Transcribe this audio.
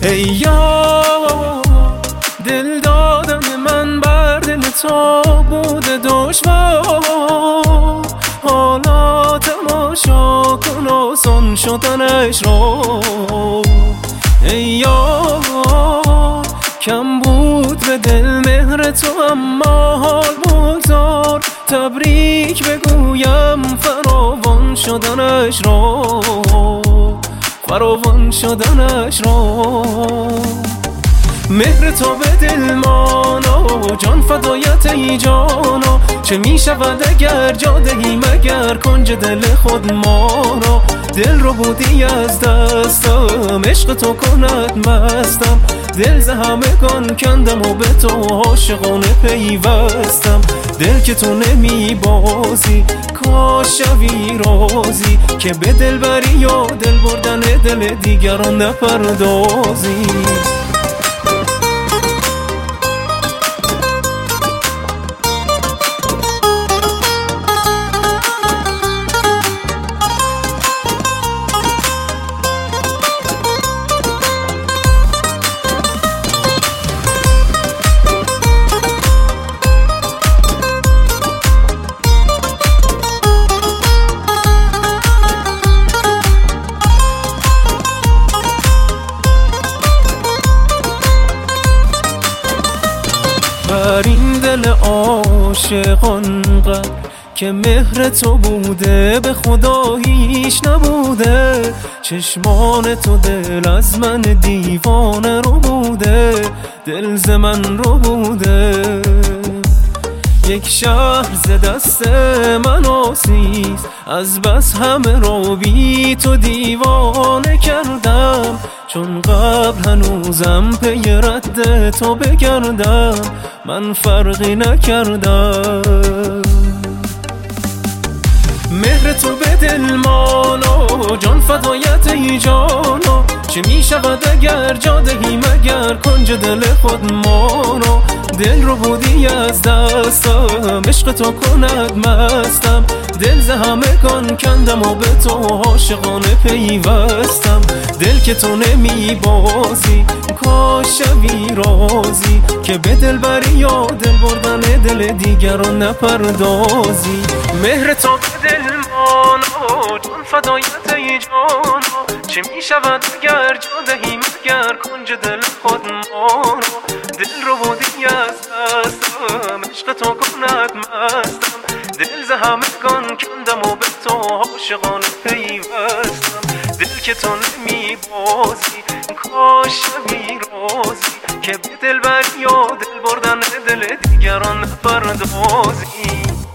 ای یار دل دادن من بر دل تو بوده دشوار، حالا تماشا کن آسان شدنش رو. ای یار کم بود به دل مهر تو اما حال بگذار، تبریک بگویم فراوان شدنش رو، فراوان شدنش رو. مهر تو به دل مانا جان فدایت ای جانا، چه می شود اگر جا دهی مگر کنج دل خود ما را. دل رو بودی از دستم عشق تو کند مستم، دل ز همگان کندم و به تو عاشقانه پیوستم. دل که تو نمی بازی کاش شوی رازی، که به دل بری و دل بردن دل دیگران نپردازی. بر این دل عاشقان قد که مهر تو بوده به خدا هیچ نبوده، چشمان تو دل از من دیوانه رو بوده، دل ز من رو بوده. یک شهر ز دست من آسیز، از بس همه را بی تو دیوانه کردم، چون قبل هنوزم پی رد تو بگردم، من فرقی نکردم. مهر تو به دل مانا جان فدایت ای جانا، چه می شود اگر جا دهی مگر کنج دل خود ما را. دل رو بودی از دستم عشق تو کند مستم، دل ز همگان کندم و به تو عاشقانه پیوستم. دل که تو نمی بازی کاش شوی رازی، که به دل بری و دل بردن دل دیگران نپردازی. مهر تو به دل مانا جان فدایت ای جانا، چه می شود اگر جا دهی مگر کنج دل خود ما را. دل رو بودی از دستم عشق تو کند مستم، دل ز همگان کندم و به تو عاشقانه پیوستم. دل که تو نمی بازی کاش شوی رازی، که به دل بری و دل بردن دل دیگران نپردازی.